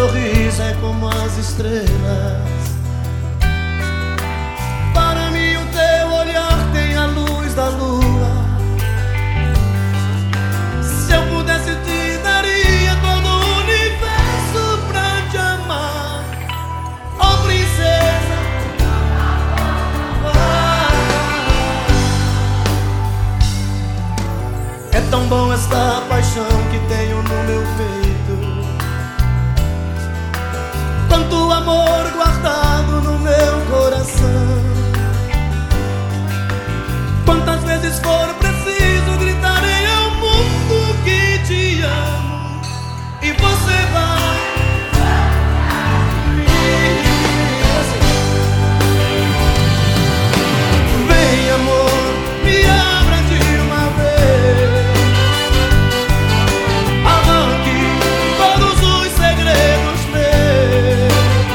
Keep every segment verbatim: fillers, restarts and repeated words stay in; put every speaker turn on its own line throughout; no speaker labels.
sorriso é como as estrelas. Para mim o teu olhar tem a luz da lua. Se eu pudesse te daria todo o universo pra te amar, oh princesa. Ah, é tão bom esta paixão que tenho no meu peito, quanto amor guardado no meu coração. Quantas vezes for preciso gritarei ao mundo que te amo, e você vai vem amor, me abra de uma vez, arranque todos os segredos meus,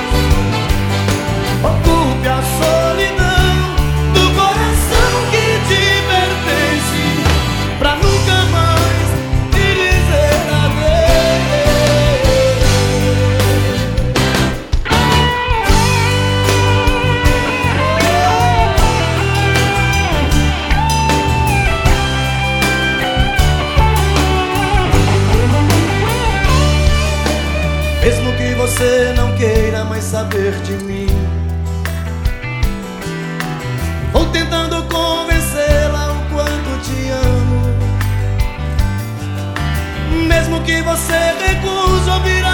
ocupe a solidão do coração que te pertence, pra nunca mais te dizer adeus. Mesmo que você não queira mais saber de mim, vou tentando convencê-la o quanto te amo. Mesmo que você recuse ouvir